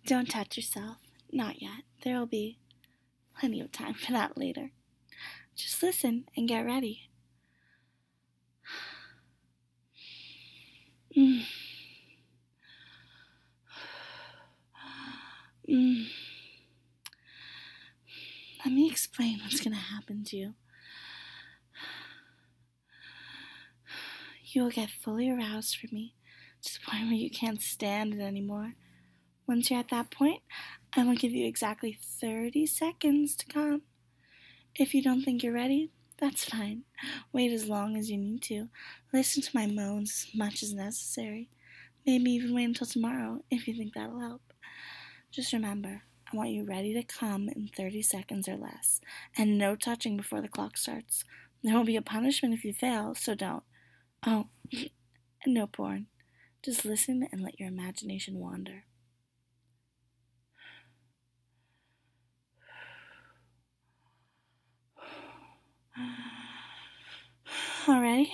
Don't touch yourself. Not yet. There will be plenty of time for that later. Just listen and get ready. Let me explain what's going to happen to you. You will get fully aroused for me to the point where you can't stand it anymore. Once you're at that point, I will give you exactly 30 seconds to come. If you don't think you're ready, that's fine. Wait as long as you need to. Listen to my moans as much as necessary. Maybe even wait until tomorrow if you think that'll help. Just remember, I want you ready to come in 30 seconds or less, and no touching before the clock starts. There will be a punishment if you fail, so don't. Oh, and no porn. Just listen and let your imagination wander. All right.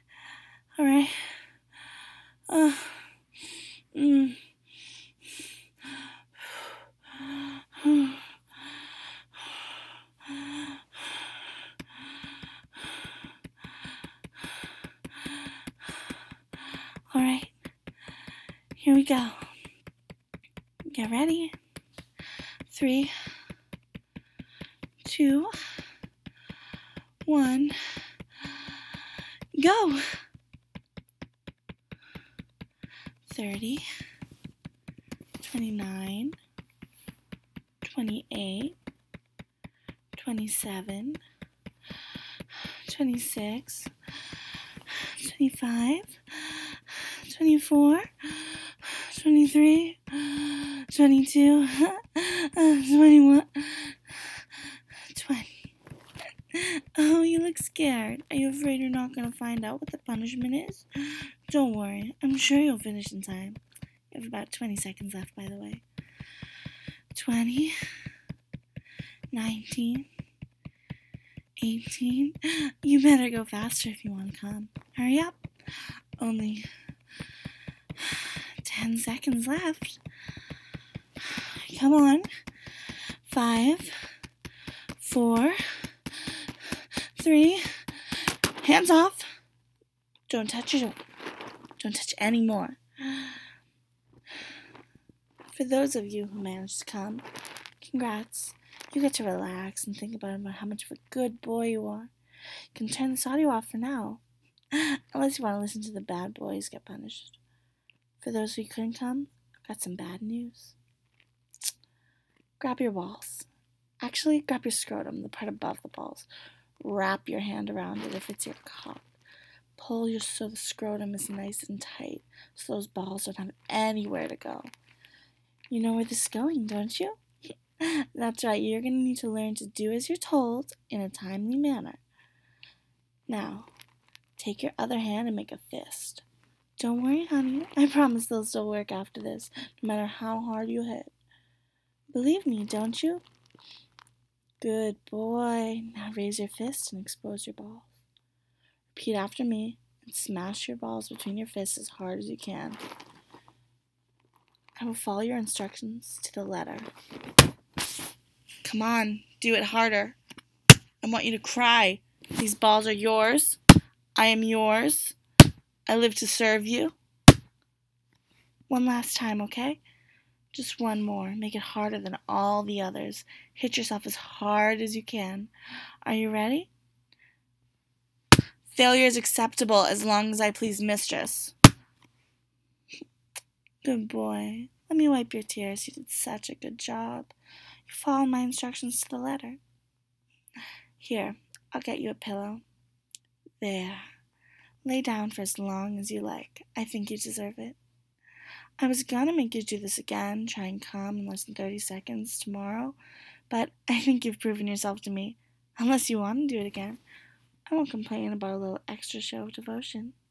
All right. Here we go. Get ready. 3, 2, 1, go. 30, 29, 28, 27, 26, 25, 24, 23, 22, 21, 20. Oh, you look scared. Are you afraid you're not going to find out what the punishment is? Don't worry. I'm sure you'll finish in time. You have about 20 seconds left, by the way. 20, 19, 18. You better go faster if you want to come. Hurry up. Only 10 seconds left. Come on. 5, 4, 3. Hands off. Don't touch any more. For those of you who managed to come, congrats. You get to relax and think about how much of a good boy you are. You can turn this audio off for now, unless you want to listen to the bad boys get punished. For those who couldn't come, I've got some bad news. Grab your balls. Actually, grab your scrotum, the part above the balls. Wrap your hand around it if it's your cock. Pull so the scrotum is nice and tight, so those balls don't have anywhere to go. You know where this is going, don't you? That's right, you're going to need to learn to do as you're told in a timely manner. Now, take your other hand and make a fist. Don't worry, honey. I promise they'll still work after this, no matter how hard you hit. Believe me, don't you? Good boy. Now raise your fist and expose your balls. Repeat after me and smash your balls between your fists as hard as you can. I will follow your instructions to the letter. Come on, do it harder. I want you to cry. These balls are yours. I am yours. I live to serve you. One last time, okay? Just one more. Make it harder than all the others. Hit yourself as hard as you can. Are you ready? Failure is acceptable as long as I please mistress. Good boy. Let me wipe your tears. You did such a good job. You followed my instructions to the letter. Here, I'll get you a pillow. There. Lay down for as long as you like. I think you deserve it. I was gonna make you do this again, try and come in less than 30 seconds tomorrow, but I think you've proven yourself to me. Unless you want to do it again, I won't complain about a little extra show of devotion.